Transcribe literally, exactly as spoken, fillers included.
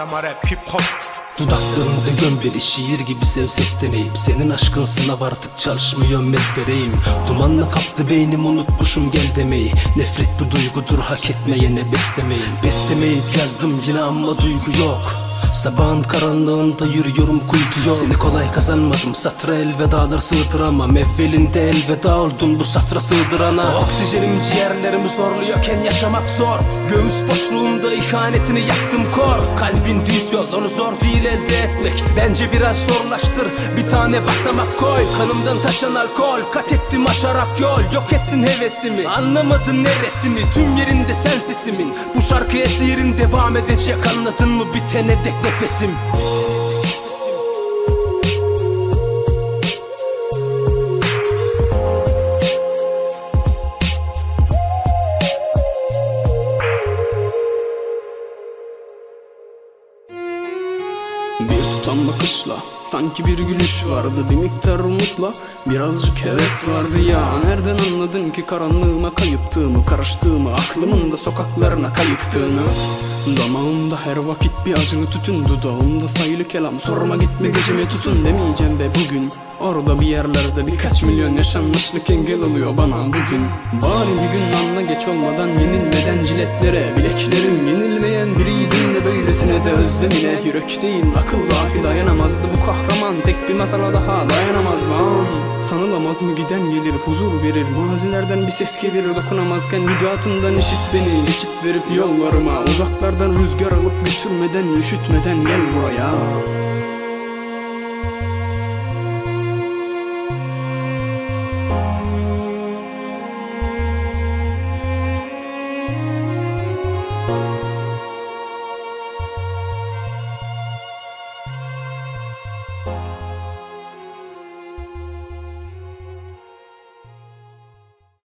ama rap hip hop. Dudaklarımda gömbeli şiir gibi sev sesleneyim. Senin aşkın sınav artık çalışmıyor mezbereyim. Dumanla kaptı beynim unutmuşum gel demeyi. Nefret bu duygudur hak etmeyene beslemeyin. Beslemeyip yazdım yine ama duygu yok. Sabahın karanlığında yürüyorum kuytu yol. Seni kolay kazanmadım satıra elvedalar sığdıramam. Evvelinde elveda oldum bu satıra sığdırana. Oksijenim ciğerlerimi zorluyorken yaşamak zor. Göğüs boşluğumda ihanetini yaktım kor. Kalbin düz yol onu zor değil elde etmek. Bence biraz zorlaştır bir tane basamak koy. Kanımdan taşan alkol kat ettim aşarak yol. Yok ettin hevesimi anlamadın neresini. Tüm yerinde sen sesimin. Bu şarkı esirin devam edecek anladın mı bitene dek nefesim. Bir tutam bakışla sanki bir gülüş vardı, bir miktar umutla birazcık heves vardı ya. Nereden anladın ki karanlığıma kayıptığımı, karıştığımı, aklımın da sokaklarına kayıktığını. Damağımda her vakit bir acılı tütün, dudağımda sayılı kelam, sorma gitme gecemi tutun demeyeceğim be bugün. Orada bir yerlerde birkaç milyon yaşanmışlık engel oluyor bana bugün. Bari bir gün anla geç olmadan yenilmeden ciletlere, bileklerim yenilmeyen biriydin de böylesine de özlemine. Yürek değil akıl dahi dayanamazdı bu kahraman, tek bir masala daha dayanamaz lan. Sanılamaz mı giden gelir huzur verir, mazilerden bir ses gelir dokunamazken nügatımdan işit beni. Geçit verip yollarıma uzaklardan rüzgar alıp götürmeden üşütmeden gel buraya.